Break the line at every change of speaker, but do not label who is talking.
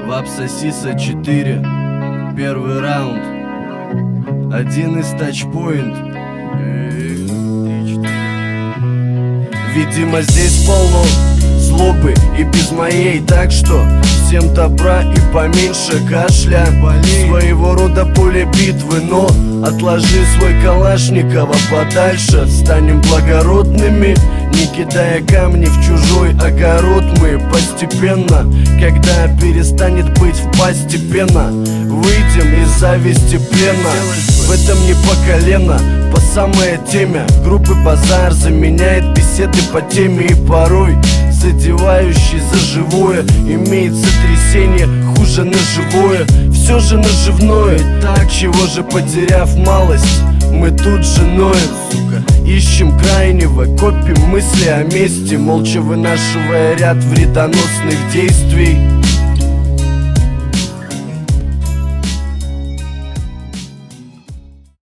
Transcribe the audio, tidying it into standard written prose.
Вапсосиса 4. Первый раунд. Один из тачпоинт. Видимо, здесь полно злобы и без моей, так что всем добра и поменьше кашля. Своего рода поле битвы, но отложи свой Калашникова подальше. Станем благородными, не кидая камни в чужой огород. Мы постепенно, когда перестанет быть в пасти пена, выйдем из зависти плена. В этом не по колено, по самой теме. Группы базар заменяет беседы по теме. И порой задевающий за живое имеет сотрясение хуже на живое. Все же наживное, так чего же, потеряв малость, мы тут же ноем, сука. Ищем крайнего, копим мысли о месте, молча вынашивая ряд вредоносных действий.